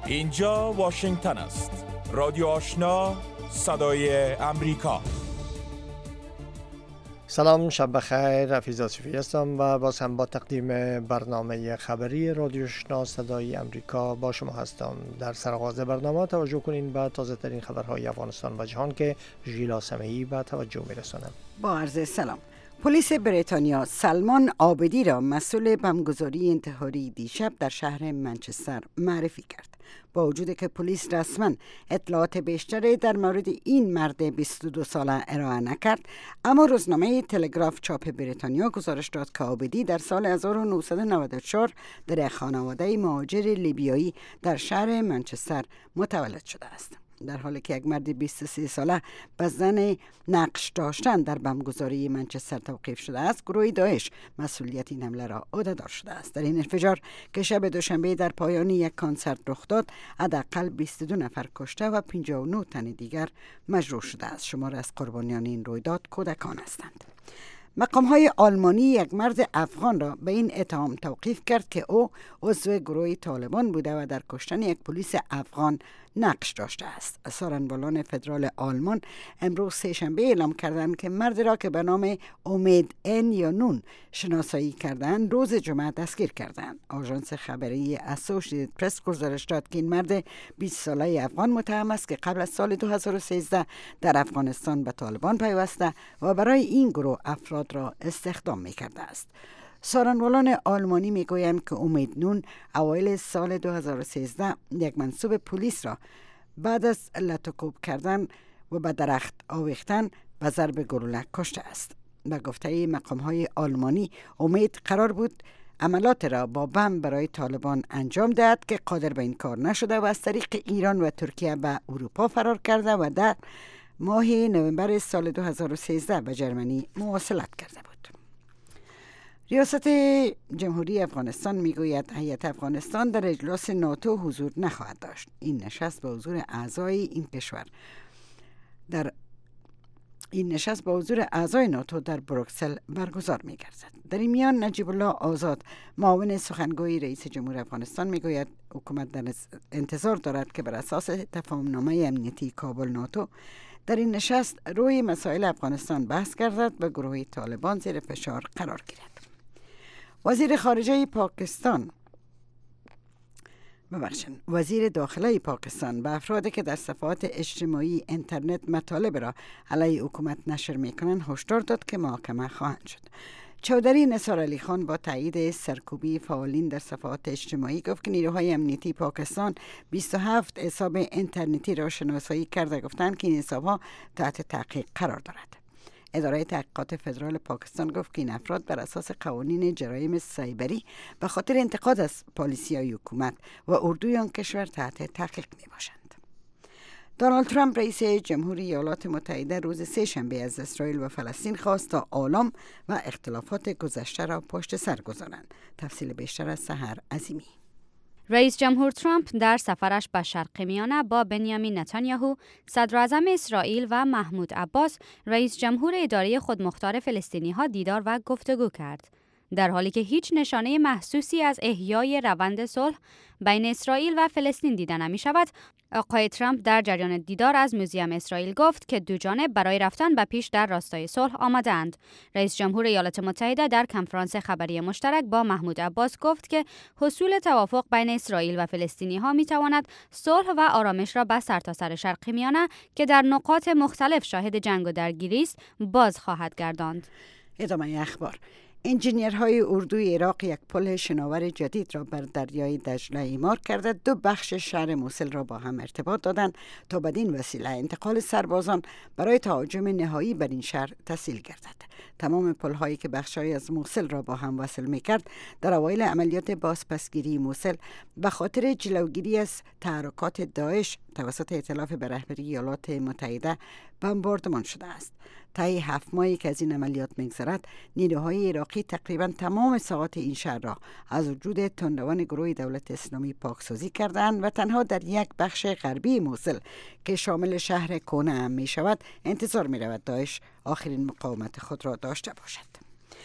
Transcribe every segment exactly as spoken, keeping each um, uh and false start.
اینجا واشنگتن است. رادیو آشنا، صدای امریکا. سلام، شب بخیر. رفیع آصفی هستم و باز هم با تقدیم برنامه خبری رادیو آشنا صدای امریکا با شما هستم. در سرآغاز برنامه توجه کنین به تازه ترین خبرهای افغانستان و جهان که ژیلا سمیعی به توجه میرسانم. با عرض سلام. پلیس بریتانیا سلمان عابدی را مسئول بمبگذاری انتحاری دیشب در شهر منچستر معرفی کرد. با وجود که پلیس رسما اطلاعات بیشتری در مورد این مرد بیست و دو ساله ارائه نکرد، اما روزنامه تلگراف چاپ بریتانیا گزارش داد که عابدی در سال هزار و نهصد و نود و چهار در یک خانواده مهاجر لیبیایی در شهر منچستر متولد شده است. در حالی که یک مرد بیست و سه ساله به زن نقش داشتن در بمبگذاری منچستر توقیف شده است، گروه داعش مسئولیت این حمله را عهده‌دار شده است. در این انفجار که شب دوشنبه در پایان یک کنسرت رخ داد، حداقل بیست و دو نفر کشته و پنجاه و نه تن دیگر مجروح شده است. شمار از قربانیان این رویداد کودکان هستند. مقام‌های آلمانی یک مرد افغان را به این اتهام توقیف کرد که او عضو گروه طالبان بوده و در کشتن یک پلیس افغان نقش داشته است. سخنگویان فدرال آلمان امروز سه‌شنبه اعلام کردند که مرد را که به نام امید ان یا نون شناسایی کردند روز جمعه دستگیر کردند. آژانس خبری اسوسییتد پرس گزارش داد که این مرد بیست ساله افغان متهم است که قبل از سال دو هزار و سیزده در افغانستان به طالبان پیوسته و برای این گروه افراد را استخدام می‌کرده است. سخنگویان آلمانی میگویند که امید نون اوایل سال دو هزار و سیزده یک منصوب پلیس را بعد از لطوکوب کردن و به درخت آویختن به ضرب گلوله کشته است. به گفته مقام‌های آلمانی، امید قرار بود عملات را با بم برای طالبان انجام دهد که قادر به این کار نشده و از طریق ایران و ترکیه به اروپا فرار کرده و در ماه نوامبر سال دو هزار و سیزده به جرمنی مواصلت کرده بود. ریاست جمهوری افغانستان میگوید هیئت افغانستان در اجلاس ناتو حضور نخواهد داشت. این نشست با حضور اعضای این کشور در این نشست با حضور اعضای ناتو در بروکسل برگزار می‌گردد. در این میان نجیب الله آزاد، معاون سخنگوی رئیس جمهور افغانستان، میگوید حکومت در انتظار دارد که بر اساس تفاهم‌نامه امنیتی کابل ناتو در این نشست روی مسائل افغانستان بحث گردد و گروه طالبان زیر فشار قرار گیرد. وزیر خارجه پاکستان ببخشید وزیر داخله پاکستان به افرادی که در صفحات اجتماعی اینترنت مطالب را علیه حکومت نشر میکنند هشدار داد که محاکمه خواهند شد. چودری نثار علی خان با تایید سرکوبی فعالین در صفحات اجتماعی گفت که نیروهای امنیتی پاکستان بیست و هفت حساب اینترنتی را شناسایی کرده، گفتند که این حساب‌ها تحت تحقیق قرار دارد. اداره تحقیقات فدرال پاکستان گفت که این افراد بر اساس قوانین جرایم سایبری به خاطر انتقاد از پالیسی‌های حکومت و اردوی آن کشور تحت تحقیق میباشند. دونالد ترامپ رئیس جمهوری ایالات متحده روز سه‌شنبه از اسرائیل و فلسطین خواست تا آلام و اختلافات گذشته را پشت سر گذارند. تفصیل بیشتر از سحر عظیمی. رئیس جمهور ترامپ در سفرش به شرق میانه با بنیامین نتانیاهو، صدراعظم اسرائیل و محمود عباس، رئیس جمهور اداره خودمختار فلسطینی ها دیدار و گفتگو کرد. در حالی که هیچ نشانه محسوسی از احیای روند صلح بین اسرائیل و فلسطین دیده نمی شود، آقای ترامپ در جریان دیدار از موزیم اسرائیل گفت که دو جانب برای رفتن به پیش در راستای صلح آمدند. رئیس جمهور ایالات متحده در کنفرانس خبری مشترک با محمود عباس گفت که حصول توافق بین اسرائیل و فلسطینی ها می تواند صلح و آرامش را به سرتاسر شرق میانه که در نقاط مختلف شاهد جنگ و درگیری است باز خواهد گرداند. ادامه اخبار. انجینیرهای اردوی عراق یک پل شناور جدید را بر دریای دجله اعمار کرده، دو بخش شهر موصل را با هم ارتباط دادند تا بدین وسیله انتقال سربازان برای تهاجم نهایی بر این شهر تسهیل گردد. تمام پل‌هایی که بخش‌هایی از موصل را با هم وصل می‌کرد در اوایل عملیات بازپسگیری موصل به خاطر جلوگیری از تحرکات داعش توسط ائتلاف به رهبری ایالات متحده بمباردمان شده است. طی هفت ماهی که از این عملیات می‌گذرد، نیروهای عراقی تقریباً تمام ساحات این شهر را از وجود تندروان گروه دولت اسلامی پاکسازی کردند و تنها در یک بخش غربی موصل که شامل شهر کونه هم می‌شود انتظار می‌رود داعش آخرین مقاومت خود را داشته باشد.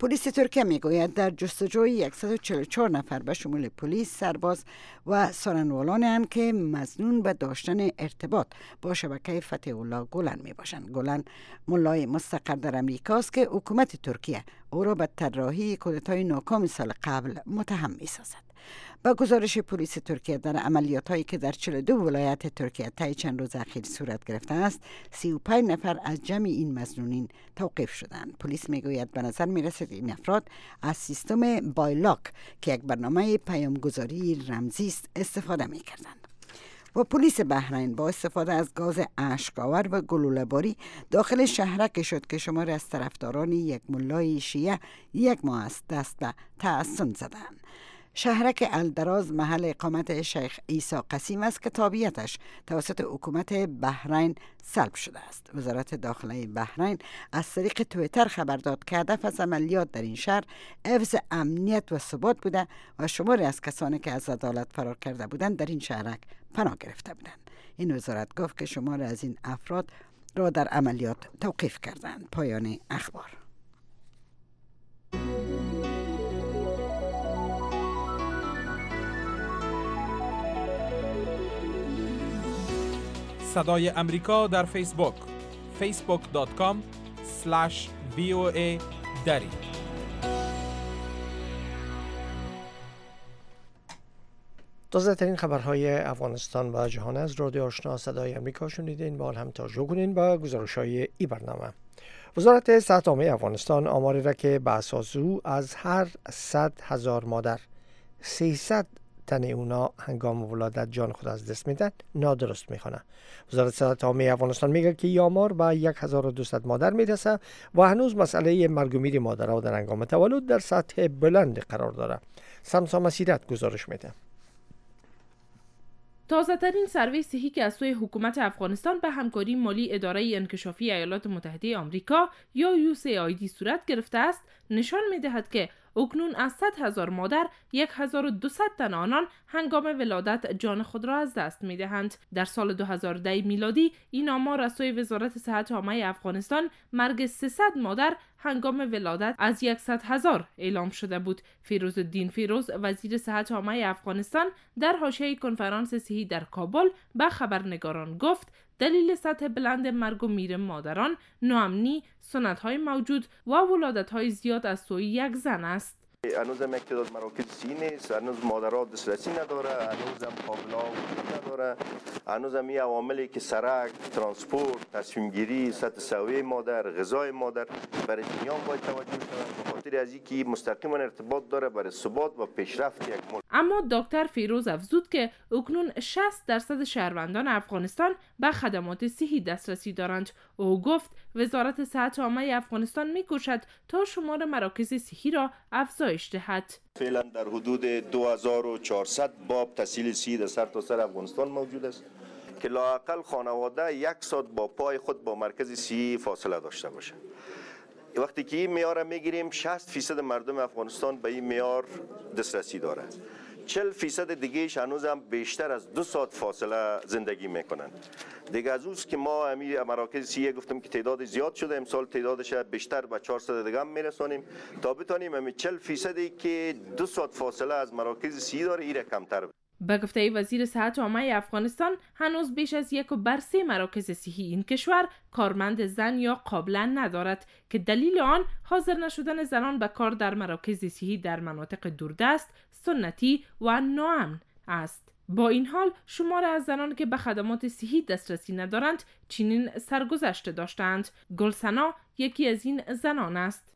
پلیس ترکیه میگوید در جستجوی صد و چهل و چهار نفر به شمول پلیس، سرباز و سارنوالان اند که مظنون به داشتن ارتباط با شبکه فتح الله گولن می باشند. گولن ملای مستقر در امریکاست که حکومت ترکیه او را به طراحی کودتای ناکام سال قبل متهم می سازد. با گزارش پلیس ترکیه، در عملیات هایی که در چهل و دو ولایت ترکیه طی چند روز اخیر صورت گرفته است، سی و پنج نفر از جمع این مظنونین توقیف شدند. پلیس میگوید به نظر میرسد این افراد از سیستم بایلاک که یک برنامه پیامگذاری رمزی است استفاده میکردند. و پلیس بحرین با استفاده از گاز اشک‌آور و گلوله‌باری داخل شهرک شد که شمار از طرفداران یک ملای شیعه یک ماه است دست به تعصن زدند. شهرک الدراز محل اقامت شیخ عیسی قسیم است که تابعیتش توسط حکومت بحرین سلب شده است. وزارت داخله بحرین از طریق توییتر خبر داد که هدف از عملیات در این شهر حفظ امنیت و ثبات بوده و شماری از کسانی که از عدالت فرار کرده بودند در این شهرک پناه گرفته بودند. این وزارت گفت که شماری از این افراد را در عملیات توقیف کردند. پایان اخبار. صدای امریکا در فیسبوک فیسبوک دات کام اسلش وی او ای دری. تازه ترین خبرهای افغانستان و جهان از رادیو آشنا صدای امریکا شنیدین. با هم توجه کنین با گزارش‌های این برنامه. وزارت صحت عامه افغانستان آماری را که به اساس او از هر صد هزار مادر سیصد تن اونا هنگام ولادت جان خود از دست میدن نادرست میخونه. وزارت صحت عامه افغانستان میگه که آمار به هزار و دویست مادر میرسه و هنوز مسئله مرگ و میر مادرها در هنگام تولد در سطح بلند قرار داره. سمسا مسیرت گزارش میده. تازه ترین سروی صحی که از سوی حکومت افغانستان به همکاری مالی اداره انکشافی ایالات متحده آمریکا یا یو سی آی دی صورت گرفته است، نشان می‌دهد که اکنون از صد هزار مادر هزار و دویست تن آنان هنگام ولادت جان خود را از دست می‌دهند. در سال دو هزار و ده میلادی این آمار از سوی وزارت صحت عامه افغانستان مرگ سیصد مادر هنگام ولادت از صد هزار اعلام شده بود. فیروز الدین فیروز وزیر صحت عامه افغانستان در حاشیه کنفرانس صحی در کابل به خبرنگاران گفت دلیل سطح بلند مرگ و میر مادران ناامنی، سنت‌های موجود و ولادت‌های زیاد از سوی یک زن است. هنوز هم یک تعداد مراکز صحی نیست، هنوز مادرها دسترسی نداره، هنوز هم قابل‌ها وجود نداره، هنوز هم این عواملی که سرک، ترانسپورت، تصمیم گیری، سطح سویه مادر، غذای مادر برای دنیا باید توجه شود، به خاطر از اینکه مستقیما ارتباط داره برای ثبات و پیشرفت یک ملک. اما دکتر فیروز افزود که اکنون شصت درصد شهروندان افغانستان به خدمات صحی دسترسی دارند. او گفت وزارت صحت عامه افغانستان می‌کوشد تا شمار مراکز صحی را افزایش دهد. فعلا در حدود دو هزار و چهارصد باب تحصیل صحی در سرتاسر افغانستان موجود است که لااقل خانواده یک ساعت با پای خود با مرکز صحی فاصله داشته باشه. وقتی که این معیار میگیریم شصت فیصد مردم افغانستان به این معیار دسترسی داره. چهل فیصد دیگهش هنوز هم بیشتر از دو ساعت فاصله زندگی میکنن. دیگه از اوست که ما امیر مراکز صحی گفتم که تعداد زیاد شده، امسال تعدادش بیشتر به چهارصد دیگه هم میرسونیم تا بتونیم همین چهل فیصدی که دو ساعت فاصله از مراکز صحی داره این رقم تر. به گفته وزیر صحت عامه افغانستان هنوز بیش از یک و بر سه مراکز صحی این کشور کارمند زن یا قابلا ندارد که دلیل آن حاضر نشدن زنان به کار در مراکز صحی در مناطق دوردست، سنتی و ناامن است. با این حال شمار از زنان که به خدمات صحی دسترسی ندارند چنین سرگذشت داشتند. گلسنا یکی از این زنان است.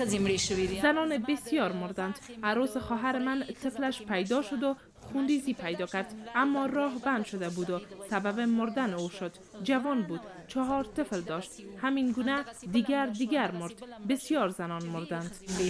زنان بسیار مردند. عروس خواهر من طفلش پیدا شد و خونریزی پیدا کرد، اما راه بند شده بود و سبب مردن او شد. جوان بود، چهار طفل داشت. همین گونه دیگر دیگر مرد. بسیار زنان مردند.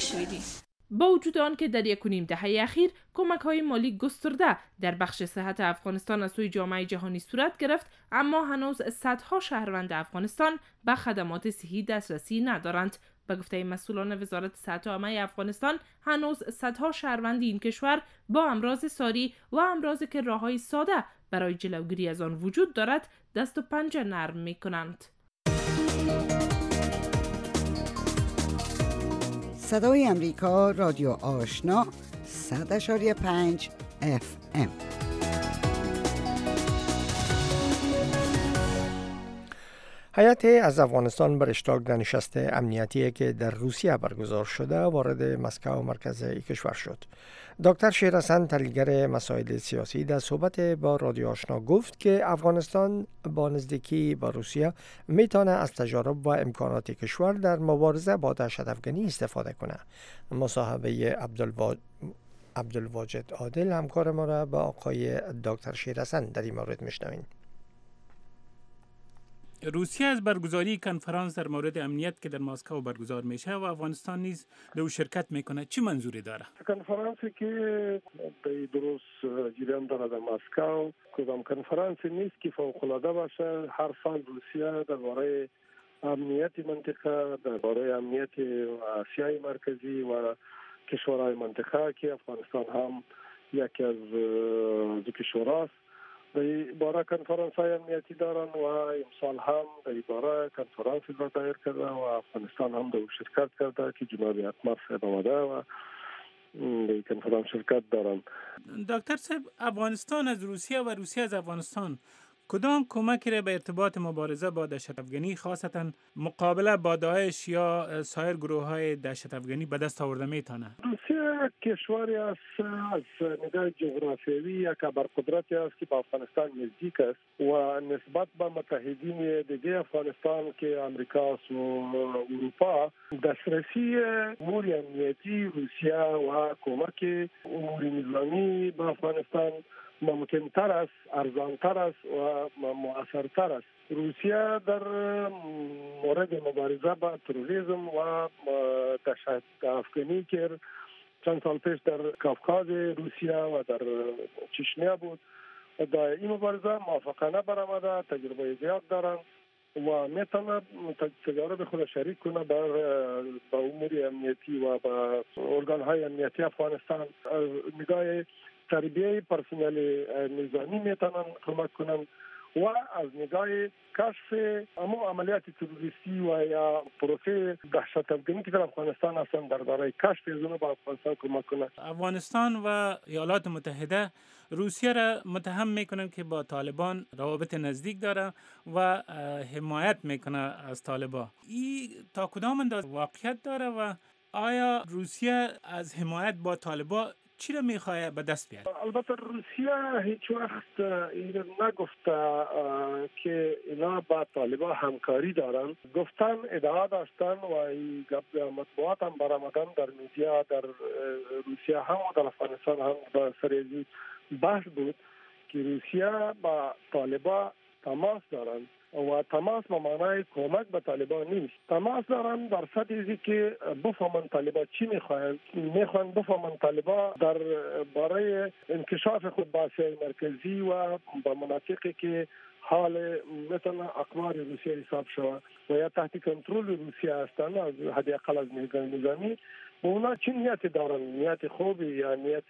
با وجود آن که در یک و نیم دهه اخیر کمک‌های مالی گسترده در بخش صحت افغانستان از سوی جامعه جهانی صورت گرفت، اما هنوز صدها شهروند افغانستان به خدمات صحی دسترسی ندارند. به گفته مسئولان وزارت صحت عامه افغانستان هنوز صدها شهروند این کشور با امراض ساری و امراضی که راه‌های ساده برای جلوگیری از آن وجود دارد دست و پنجه نرم می‌کنند. صدای امریکا رادیو آشنا صد و پنج اف ام. هیئت از افغانستان بر اشتراک در نشست امنیتی که در روسیه برگزار شده وارد مسکو مرکز کشور شد. دکتر شیرحسن تحلیلگر مسائل سیاسی در صحبت با رادیو آشنا گفت که افغانستان با نزدیکی با روسیه میتونه از تجارب و امکانات کشور در مبارزه با دهشت‌افکنی استفاده کنه. مصاحبه عبدالوا... عبدالواجد عادل همکار ما را با آقای دکتر شیرحسن در این مورد میشنویم. روسیه از برگزاری کنفرانس در مورد امنیت که در مسکو برگزار میشه و افغانستان نیز در شرکت میکنه چی منظوری داره؟ کنفرانسی که درست جریان داره در مسکو کدام کنفرانسی نیست که فوق العاده باشه. هر سال روسیه درباره امنیت منطقه، درباره امنیت آسیای مرکزی و کشورهای منطقه که افغانستان هم یکی از دو کشوراست در باره کنفرانس های امنیتی دارن و امسال هم در باره کنفرانسی را دایر کرده و افغانستان هم در شرکت کرده که جناب اتمر صاحب آمده و در کنفرانس شرکت دارن. دکتر صاحب، افغانستان از روسیه و روسیه از افغانستان کدام کمکی را به ارتباط مبارزه با دهشت‌افکنی خاصتا مقابله با داعش یا سایر گروه های دهشت‌افکنی به دست آورده میتونه؟ روسیه کشوری است از نگاه جغرافیایی یک ابرقدرتی است که با افغانستان نزدیک است و نسبت به متحدین دیگه افغانستان که امریکا و اروپا دسترسی امور امنیتی روسیه و کمک امور نظامی به افغانستان ممکن‌تر است، ارزان‌تر است و مؤثرتر است. روسیه در مورد مبارزه با تروریسم و دهشت‌افکنی که چند سال پیش در کافکاز روسیه و در چچنیا بود در این مبارزه موفقانه برآمده، تجربه زیاد دارند و میتونه تجارب خود شریک کنه بر با امور امنیتی و با ارگان‌های امنیتی افغانستان. نگاه تربیه پرسنل نظامی میتونن کمک کنن و از نگاه کشف امو عملیات تروریستی و یا پروسه دهشت‌افکنی که در افغانستان هستن در برای کشف از اونها با افغانستان کمک کنن. افغانستان و ایالات متحده روسیه را متهم میکنن که با طالبان روابط نزدیک داره و حمایت میکنه از طالبان. این تا کدام اندازه واقعیت داره و آیا روسیه از حمایت با طالبان چی را میخواه به دست بیاره؟ البته روسیه هیچ وقت این نگفته که اینا با طالبان همکاری دارن. گفتن، ادعا داشتن و این مطبوعات هم برآمدن در میدیا در روسیه هم و در افغانستان هم با سریزی بحث بود که روسیه با طالبان تماس دارن و تماس به معنای کمک به طالبان نیست. تماس دارن در سطحی که بفهمن طالبان چی میخواهند. میخوان بفهمن طالبان در برای انکشاف خود با آسیای مرکزی و با مناطقی که حال مثلا اقمار روسیه حساب شود و یا تحت کنترل روسیه هستند از حداقل از نگاه نظامی و اونا چی نیت دارن، نیت خوبی یا نیت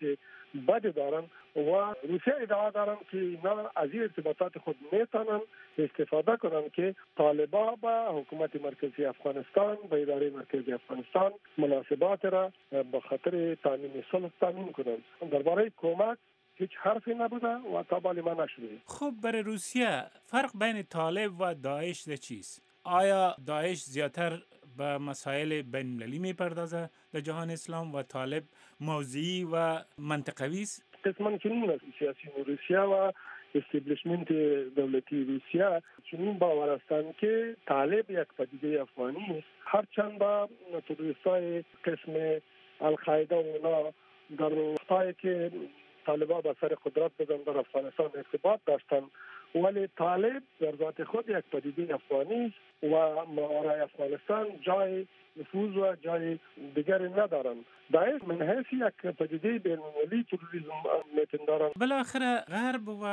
بد دارن و روسیه ادعا دارن که اینا از این ارتباطات خود میتونن استفاده کنن که طالبان با حکومت مرکزی افغانستان و اداره مرکزی افغانستان مناسبات را به خاطر تامین صلح تامین کنن. درباره کمک هیچ حرفی نبوده و تا بالی ما نشده. خب برای روسیه فرق بین طالب و داعش چیست؟ آیا داعش زیادتر به مسائل بین المللی میپردازه در جهان اسلام و طالب موضعی و منطقوی است؟ قسمان چنین است. سیاسی روسیه و استیبلیشمنت دولتی روسیه چنین باور هستند که طالب یک پدیده افغانی است، هرچند با تروریستای قسم القاعده و اونا در وقتایی که طالبان به سر قدرت بودن در افغانستان ارتباط داشتند، ولی طالب در ذات خود یک پدیده افغانی است و ماورای افغانستان جای نفوذ و جای دیگری ندارند. داعش من حیث یک پدیده بین‌المللی تروریسم میتون دارند. بالاخره غرب و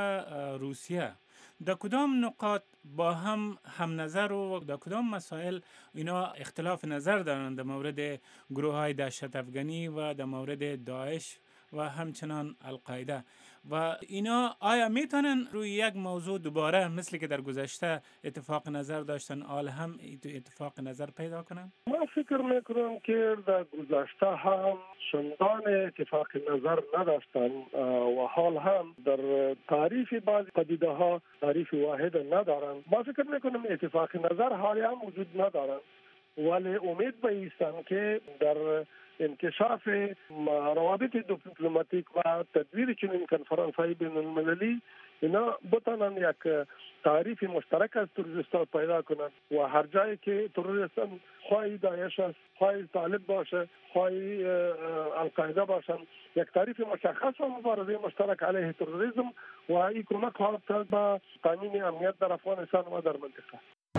روسیه در کدام نقاط با هم هم نظر و در کدام مسائل اینا اختلاف نظر دارند در مورد گروه های دهشت افغانی و در مورد داعش و همچنان القاعده. و اینا آیا میتونن روی یک موضوع دوباره مثل که در گذشته اتفاق نظر داشتن آل هم اتفاق نظر پیدا کنن؟ من فکر میکنم که در گذشته هم چندان اتفاق نظر نداشتن و حال هم در تعریف بعض پدیده ها تعریف واحد ندارن. من فکر میکنم اتفاق نظر حالی هم وجود ندارن، ولی امید به ایستم که در انکشاف روابط دیپلماتیک و تدویر چنین کنفرانس‌های بین المللی اینا بتانن یک تعریف مشترک از تروریستان پیدا کنند و هر جایی که تروریستان خواهی داعش است، خواهی طالب باشه، خواهی القاعده باشن، یک تعریف مشخص و مبارزه مشترک علیه تروریسم و این کمک خواهد کرد به تامین امنیت در افغانستان و در منطقه.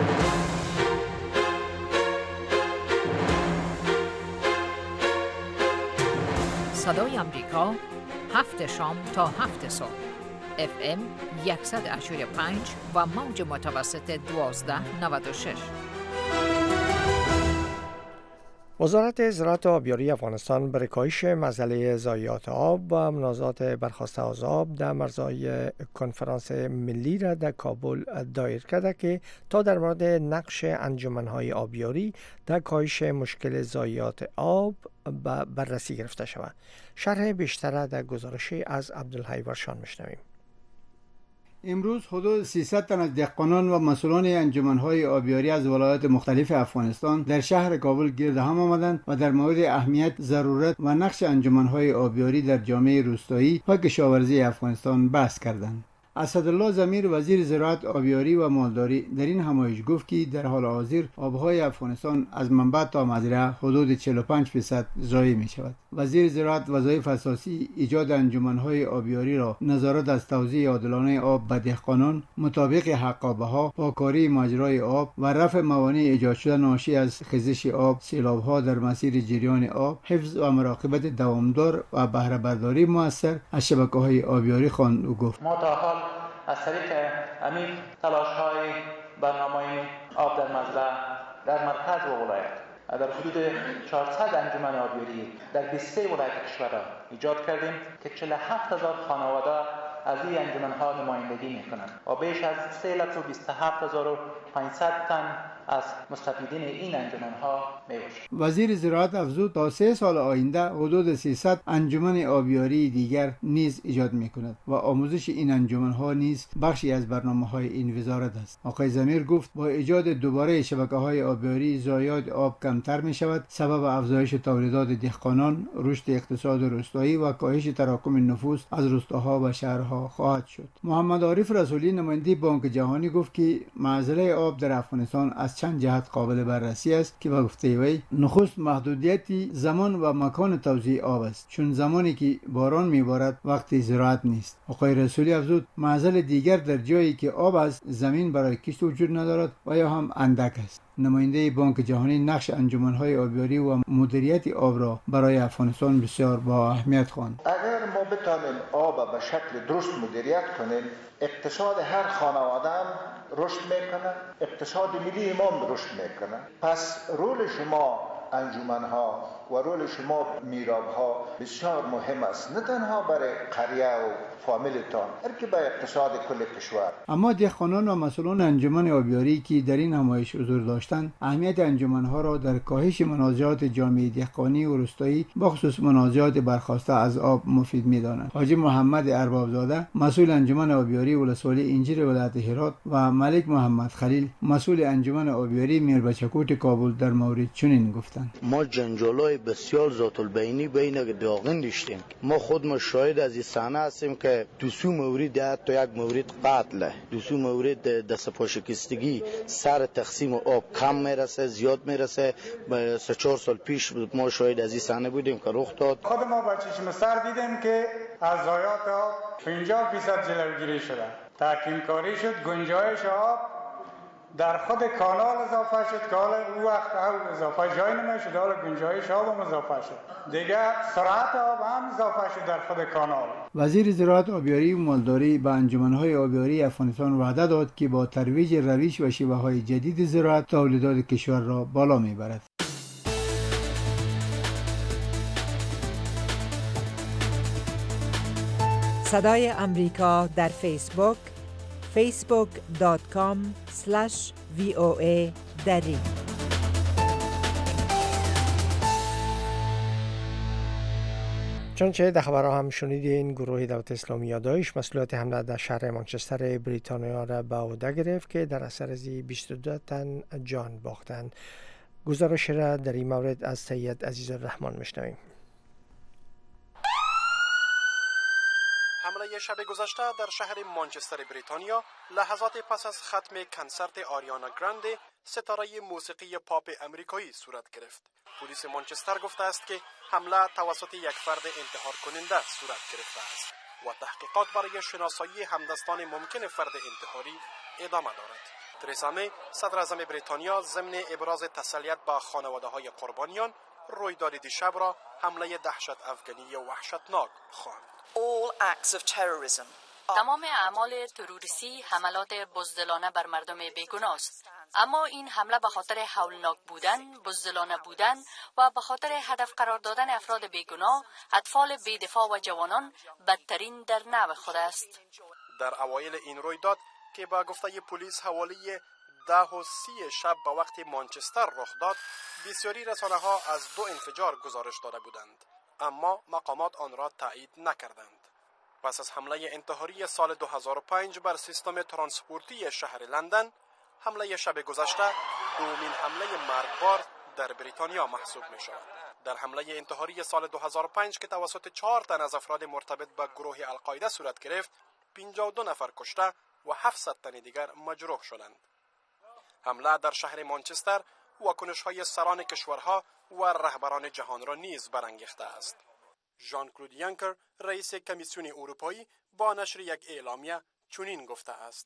صدای امریکا، هفت شام تا هفت صبح، اف ام صد و هشتاد و پنج و موج متوسط دوازده نود و شش. وزارت زراعت و آبیاری افغانستان برای کاهش مسئله ضایعات آب و منازعات برخواسته از آب در مرزهای کنفرانس ملی را در کابل دایر کرده که تا در مورد نقش انجمنهای آبیاری در کاهش مشکل ضایعات آب بررسی گرفته شود. شرح بیشتر در گزارشی از عبدالحی ورشان میشنویم. امروز حدود سیصد تن از دهقانان و مسئولان انجمن‌های آبیاری از ولایات مختلف افغانستان در شهر کابل گرد هم آمدند و در مورد اهمیت، ضرورت و نقش انجمن‌های آبیاری در جامعه روستایی و کشاورزی افغانستان بحث کردند. اسدالله ضمیر وزیر زراعت، آبیاری و مالداری در این همایش گفت که در حال حاضر آبهای افغانستان از منبع تا مزرعه حدود چهل و پنج درصد ضایع می شود. وزیر زراعت وظایف اساسی ایجاد انجمن‌های آبیاری را نظارت از توزیع عادلانه آب به دهقانان مطابق حق آبها، پاکاری مجرای آب و رفع موانع ایجاد شده ناشی از خیزش آب، سیلاب‌ها در مسیر جریان آب، حفظ و مراقبت دوامدار و بهره برداری مؤثر از شبکه‌های آبیاری خواند. او گفت از طریق همین تلاش‌های برنامه آب در مزرعه در مرکز و ولایت در حدود چهارصد انجمن آبیاری در بیست و سه ولایت کشور را ایجاد کردیم که چهل و هفت هزار خانواده از این انجمن‌ها نمایندگی می‌کنند و بیش از سه لخت و بیست و هفت هزار و پانصد تن از مستفیدین این انجمن‌ها میباشند. وزیر زراعت افزود تا سه سال آینده حدود سیصد انجمن آبیاری دیگر نیز ایجاد می‌کند و آموزش این انجمن‌ها نیز بخشی از برنامه‌های این وزارت است. آقای ضمیر گفت با ایجاد دوباره شبکه‌های آبیاری ضایعات آب کمتر می‌شود، سبب افزایش تولیدات دهقانان، رشد اقتصاد روستایی و کاهش تراکم نفوس از روستاها و شهرها خواهد شد. محمد عارف رسولی نماینده بانک جهانی گفت که مسئله آب در افغانستان از چند جهت قابل بررسی است که با گفته وی نخست محدودیت زمان و مکان توزیع آب است، چون زمانی که باران میبارد وقتی زراعت نیست. آقای رسولی افزود مسئله دیگر در جایی که آب است زمین برای کشت وجود ندارد و یا هم اندک است. نماینده بانک جهانی نقش انجمن‌های آبیاری و مدیریت آب را برای افغانستان بسیار با اهمیت خواند. اگر ما بتوانیم آب به شکل درست مدیریت کنیم، اقتصاد هر خانواده هم رشد میکنه، اقتصاد ملی ما هم رشد میکنه. پس رول شما انجمن‌ها و رول شما میراب‌ها بسیار مهم است، نه تنها برای قریه و فامیلتان، بلکه برای اقتصاد کل کشور. اما دهقانان و مسئولان انجمن آبیاری که در این همایش حضور داشتند اهمیت انجمن‌ها را در کاهش منازعات جامعه دهقانی و روستایی بخصوص منازعات برخواسته از آب مفید می‌دانند. حاجی محمد اربابزاده مسئول انجمن آبیاری ولسوالی انجیر ولایت هرات و ملک محمد خلیل مسئول انجمن آبیاری میربچکوت کابل در مورد چنین گفتند: ما جنجالای بسیار ذات البینی بین داغن داشتیم. ما خود ما شاهد از این صحنه هستیم که دو سو مورد تا یک مورد قتل، دو سو مورد دست پا شکستگی، سر تقسیم آب کم میرسه، زیاد میرسه. سه چهار سال پیش ما شاهد از این صحنه بودیم که رخ داد. خود ما با چشم سر دیدیم که از ضایعات آب پنجاه درصد جلوگیری شده. تحکیم کاری شد، گنجایش آب در خود کانال اضافه شد که حالا او وقت او اضافه جای نمیشد، حالا گنجایش آب هم اضافه شد، دیگه سرعت آب هم اضافه شد در خود کانال. وزیر زراعت، آبیاری و مالداری به انجمن‌های آبیاری افغانستان وعده داد که با ترویج روش و شیوه‌های جدید زراعت تولیدات کشور را بالا میبرد. صدای امریکا در فیسبوک فیسبوک دات کام اسلش وی او ای دری. چنانچه در خبرها هم شنیدین، گروه دولت اسلامی داعش مسئولیت حمله در شهر مانچستر بریتانیا را به عهده گرفت که در اثر از بیست و دو تن جان باختند. گزارش را در این مورد از سید عزیز الرحمن میشنویم. حمله شب گذشته در شهر مانچستر بریتانیا لحظات پس از ختم کنسرت آریانا گرانده، ستاره موسیقی پاپ امریکایی صورت گرفت. پلیس مانچستر گفته است که حمله توسط یک فرد انتحار کننده صورت گرفته است و تحقیقات برای شناسایی همدستان ممکن فرد انتحاری ادامه دارد. ترسا می، صدر اعظم بریتانیا، ضمن ابراز تسلیت با خانواده های قربانیان، رویداد دیشب را حمله دهشت افغانی وحشتناک خواند. تمام اعمال تروریستی حملات بزدلانه بر مردم بیگناه است، اما این حمله به خاطر هولناک بودن، بزدلانه بودن و به خاطر هدف قرار دادن افراد بیگناه، اطفال بی‌دفاع و جوانان بدترین در نوع خود است. در اوایل این رویداد که با گفته پلیس حوالی ده و سی شب به وقت مانچستر رخ داد، بسیاری رسانه ها از دو انفجار گزارش داده بودند، اما مقامات آن را تایید نکردند. پس از حمله انتحاری سال دو هزار و پنج بر سیستم ترانسپورتی شهر لندن، حمله شب گذشته دومین حمله مرگبار در بریتانیا محسوب می شود. در حمله انتحاری سال دو هزار و پنج که توسط چهار تن از افراد مرتبط به گروه القاعده صورت گرفت، پنجاه و دو نفر کشته و هفتصد تن دیگر مجروح شدند. حمله در شهر مانچستر واکنش‌های سران کشورها و رهبران جهان را نیز برانگیخته است. ژان کلود یانکر، رئیس کمیسیون اروپایی، با نشر یک اعلامیه چنین گفته است: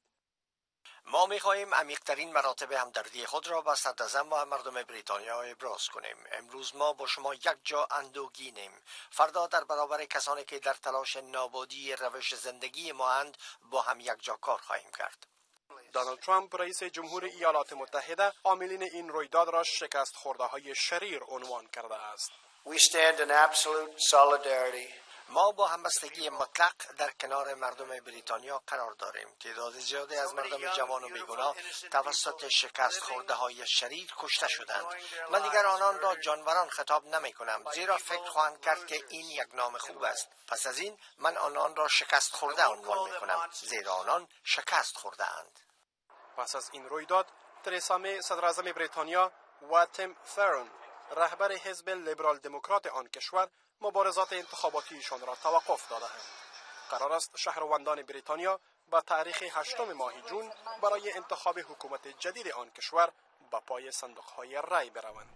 ما می‌خواهیم عمیق‌ترین مراتب همدردی خود را با صدراعظم و مردم بریتانیا ابراز کنیم. امروز ما با شما یک جا اندوهگینیم. فردا در برابر کسانی که در تلاش نابودی روش زندگی ما اند با هم یک جا کار خواهیم کرد. دونالد ترامپ، رئیس جمهور ایالات متحده، عاملین این رویداد را شکست خورده‌های شریر عنوان کرده است. We stand in absolute solidarity. ما با همبستگی مطلق در کنار مردم بریتانیا قرار داریم. تعداد زیادی از مردم جوان و بیگناه توسط شکست خورده های شریر کشته شدند. من دیگر آنان را جانوران خطاب نمی کنم، زیرا فکر خواهند کرد که این یک نام خوب است. پس از این من آنان را شکست خورده عنوان می کنم، زیرا آنان شکست خورده اند. پس از این رویداد، ترسا می، صدر اعظم بریتانیا، و تیم فرن، رهبر حزب لیبرال دموکرات آن کشور، مبارزات انتخاباتیشان را توقف داده‌اند. قرار است شهروندان بریتانیا با تاریخ هشتم ماه جون برای انتخاب حکومت جدید آن کشور با پای صندوق‌های رای بروند.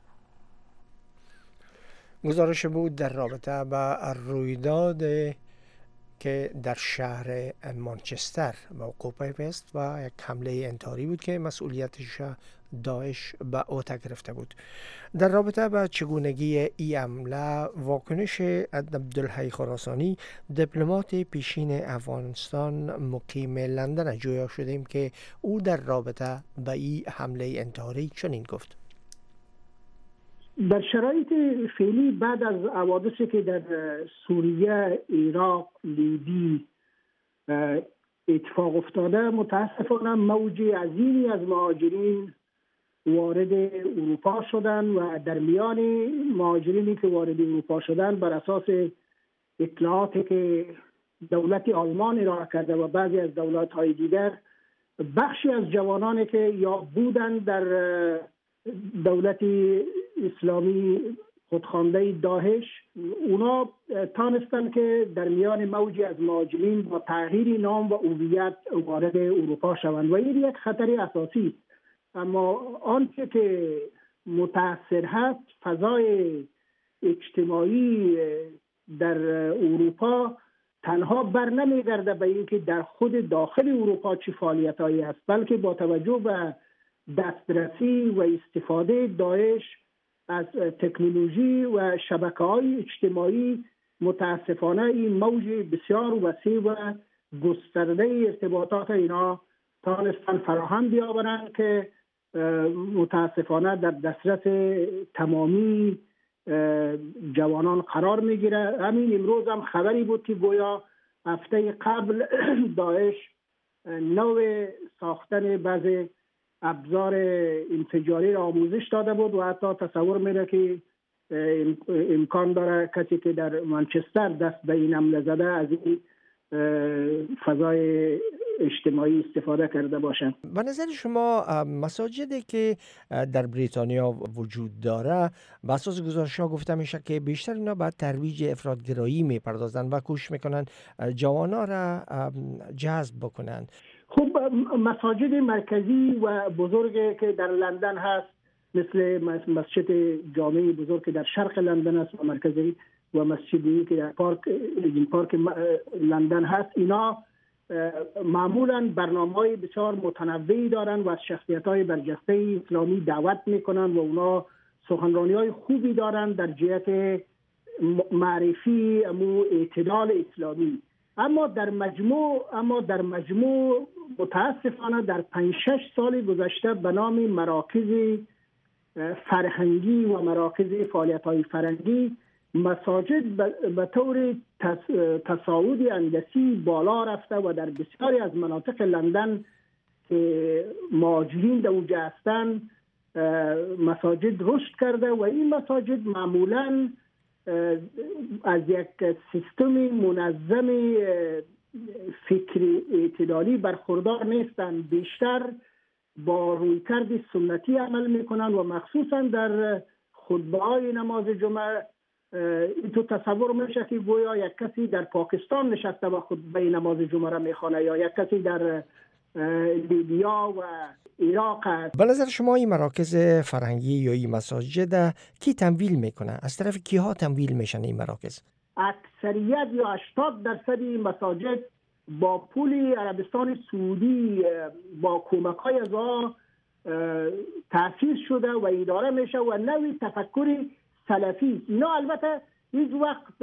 گزارش بود در رابطه با رویداد که در شهر مانچستر وقوع پیوست و یک حمله انتحاری بود که مسئولیتش داعش به عهده گرفته بود. در رابطه با چگونگی این حمله، واکنش عبدالحی خراسانی، دیپلمات پیشین افغانستان مقیم لندن، جویا شدیم که او در رابطه با این حمله انتحاری چنین گفت: در شرایط فعلی بعد از حوادثی که در سوریه، عراق، لیبی اتفاق افتاده، متاسفانه موج عظیمی از مهاجرین وارد اروپا شدن و در میان مهاجرینی که وارد اروپا شدن بر اساس اطلاعاتی که دولت آلمان ارائه کرده و بعضی از دولت‌های دیگر، بخشی از جوانانی که یا بودن در دولت اسلامی خودخوانده داعش، اونا تانستن که در میان موجی از مهاجرین با تغییر نام و هویت وارد اروپا شوند و این یک خطر اساسی است. اما آنچه که متأثر هست، فضای اجتماعی در اروپا تنها بر نمیگرده به اینکه در خود داخل اروپا چه فعالیت‌هایی هست، بلکه با توجه به دسترسی و استفاده داعش از تکنولوژی و شبکه‌های اجتماعی، متاسفانه این موج بسیار وسیع و گسترده ارتباطات اینا تانستن فراهم بیاورند که متاسفانه در دسترس تمامی جوانان قرار میگیره. همین امروز هم خبری بود که گویا هفته قبل داعش نوع ساختن بعض ابزار انفجاری را آموزش داده بود و حتی تصور میره که امکان داره کسی که در منچستر دست به این حمله زده از این فضای اجتماعی استفاده کرده باشند. به نظر شما مساجدی که در بریتانیا وجود داره به اساس گزارش‌ها گفته میشه که بیشتر اینا به ترویج افراط‌گرایی میپردازن و کوشش میکنن جوانا را جذب بکنن. خب مساجد مرکزی و بزرگی که در لندن هست مثل مسجد جامع بزرگ که در شرق لندن است و مرکزی و مسجدی که در پارک این پارک لندن هست، اینا معمولا برنامه‌های بسیار متنوعی دارن و از شخصیت‌های برجسته اسلامی دعوت میکنن و اونا سخنرانی‌های خوبی دارن در جهت معرفی امو اعتدال اسلامی. اما در مجموع اما در مجموع متاسفانه در پنج شش سال گذشته به نام مراکز فرهنگی و مراکز فعالیت‌های فرهنگی مساجد به طور تصاعدی اندسی بالا رفته و در بسیاری از مناطق لندن که مهاجرین در اونجا هستند مساجد رشد کرده و این مساجد معمولاً از یک سیستم منظم فکری اعتدالی برخوردار نیستند، بیشتر با رویکرد سنتی عمل میکنن و مخصوصا در خطبه‌های نماز جمعه تو تصور میشه که گویا یک کسی در پاکستان نشسته و خطبه نماز جمعه را میخوانه یا یک کسی در لیبیا و عراق است. به نظر شما این مراکز فرهنگی یا این مساجد کی تمویل میکنه؟ از طرف کیها تمویل میشن این مراکز؟ اکثریت یا هشتاد درصد این مساجد با پول عربستان سعودی با کمک‌های از آن تأسیس شده و اداره میشه و نوعی تفکر سلفی. اینا البته هیچ وقت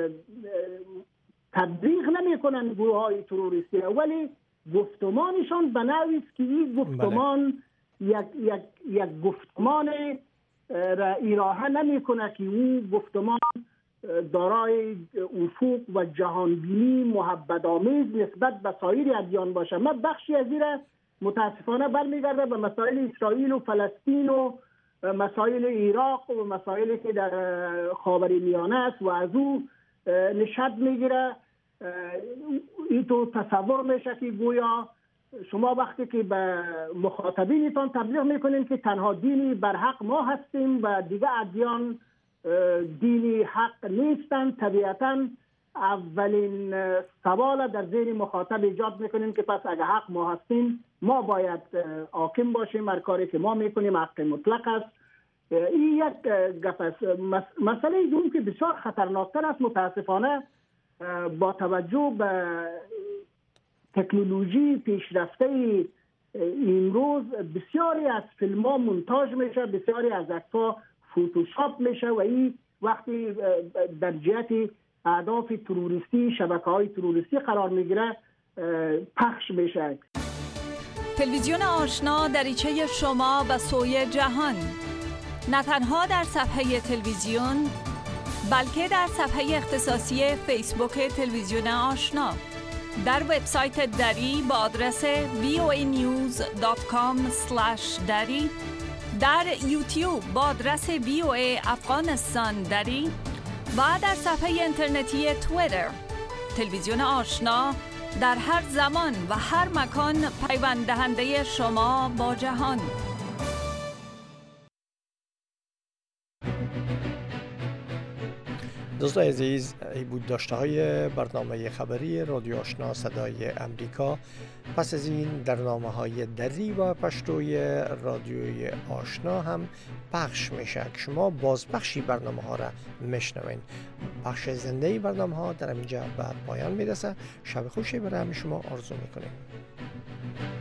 تبلیغ نمیکنن گروه های تروریستی، ولی گفتمانشان به نوعی است که این گفتمان یک, یک, یک گفتمان را ایراحه نمیکنه که اون گفتمان دارای افق و جهانبینی محبت آمیز نسبت به سایر ادیان باشه. من بخشی از این متاسفانه برمیگرده به مسائل اسرائیل و فلسطین و مسائل عراق و مسائلی که در خاورمیانه است و از او نشد میگیره. این تو تصور میشه که گویا شما وقتی که به مخاطبینتان تبلیغ میکنین که تنها دینی برحق ما هستیم و دیگه ادیان دینی حق نیستن، طبیعتا اولین سوال در ذهن مخاطب ایجاد میکنیم که پس اگه حق ما هستیم ما باید حاکم باشیم، هر کاری که ما میکنیم حق مطلق است. این یک گپ است. مسئله دوم که بسیار خطرناکتر است متاسفانه با توجه به تکنولوژی پیشرفته امروز بسیاری از فیلم ها مونتاژ میشه، بسیاری از عکس‌ها فوتوشاپ میشه و این وقتی در جهت اهداف تروریستی شبکه‌های تروریستی قرار میگیره پخش میشه. تلویزیون آشنا دریچه شما به سوی جهان، نه تنها در صفحه تلویزیون بلکه در صفحه اختصاصی فیسبوک تلویزیون آشنا، در وبسایت دری با آدرس وی او ای نیوز دات کام اسلش دری، در یوتیوب با آدرس وی او ای افغانستان دری و در صفحه اینترنتی توییتر. تلویزیون آشنا در هر زمان و هر مکان پیوند دهنده شما با جهان. دوستان عزیز، این بود داشته های برنامه خبری رادیو آشنا صدای امریکا. پس از این در نامه های دری و پشتوی رادیوی آشنا هم پخش میشه که شما بازپخشی برنامه ها را میشنوین. پخش زنده برنامه ها در اینجا به پایان میرسه. شب خوشی برای همه شما آرزو میکنیم.